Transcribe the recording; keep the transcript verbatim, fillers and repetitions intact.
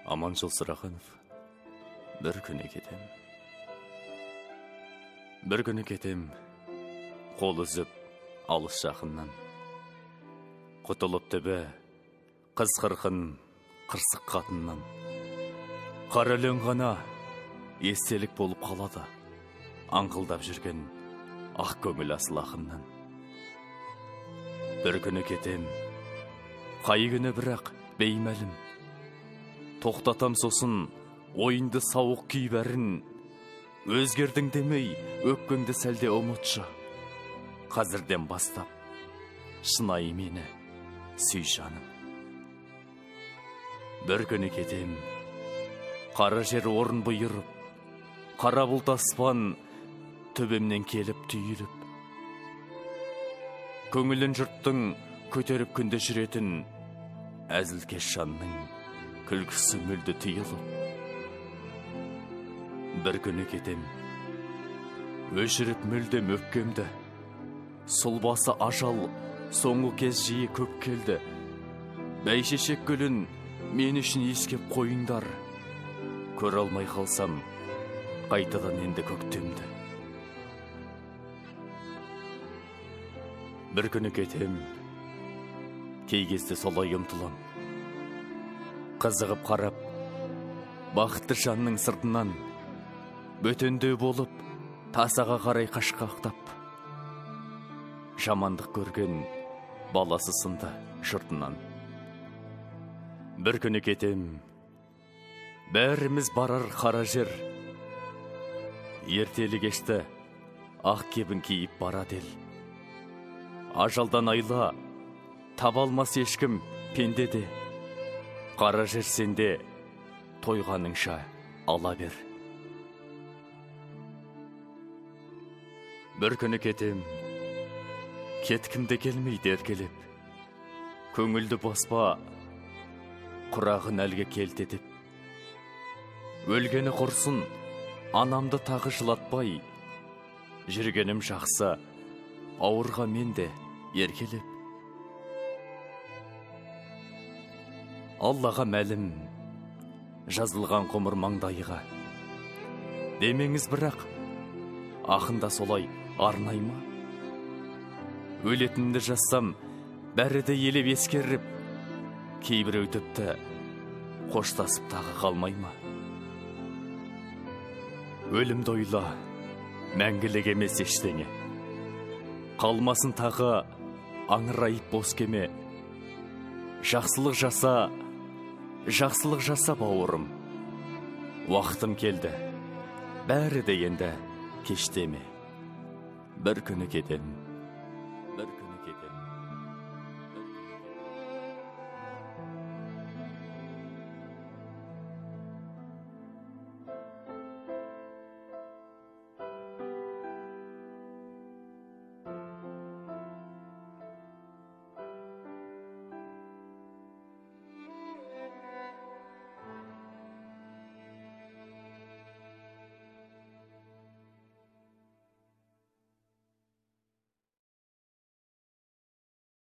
Аманжол Сыраханов. Бір күні кетем. Бір күні кетем, қол үзіп, алыс жақыннан. Құтылып төбе, қыз қырқын, қырсық қатыннан. Қарален ғана естелік болып қалады, аңқылдап жүрген ақ көңіл асыл ақыннан. Бір күні кетем, қай күні бірақ беймәлім. Тоқтатам сосын ойынды сауық күй бәрін. Өзгердің демей, өкпеңді сәлде ұмытшы. Қазірден бастап, шынайы мені сүй жаным. Бір күні кетем, қара жер орын бұйырып, қара бұлт аспан төбемнен келіп түйіліп. Көңілін жұрттың көтеріп күнде жүретін, әзілкеш жанның күлкісі мүлді тыйылып. Бір күні кетем, өшіріп мүлдем өпкемді. Сұлбасы ажал соңғы кез жиі көп келді. Бәйшешек гүлін мен үшін ескеп қойыңдар. Көр алмай қалсам, қайтадан енді көктемді. Бір күні кетем, кей кезде солай ұмтылам. Қызығып қарап, бақытты жанның сыртынан, бөтендеу болып, тасаға қарай қашқақтап. Жамандық көрген баласы сынды жұртынан. Бір күні кетем, бәріміз барар қара жер. Ертелі кешті ақ кебін киіп барады ел. Ажалдан айла, таба алмас ешкім пендеде. Қара жер сенде тойғаныңша ала бер. Бір күні кетем, кеткімде келмейді еркелеп. Көңілді баспа, құрағын әлге келтедіп. Өлгені құрсын, анамды тағы жылатпай. Жүргенім жақсы, ауырға мен де еркелеп. Аллаға мәлім, жазылған ғұмыр маңдайға. Демеңіз бірақ, ақында солай арнай ма? Өлетінді жазсам, бәрі де елеп ескеріп, кейбір өтіпті қоштасып тағы қалмай ма? Өлімді ойла, мәңгілік емес ештеңе. Қалмасын тағы аңырайып бос кеме. Жақсылық жаса, жақсылық жаса бауырым. Уақытым келді, бәрі де енді кештеме. Бір күні кетем.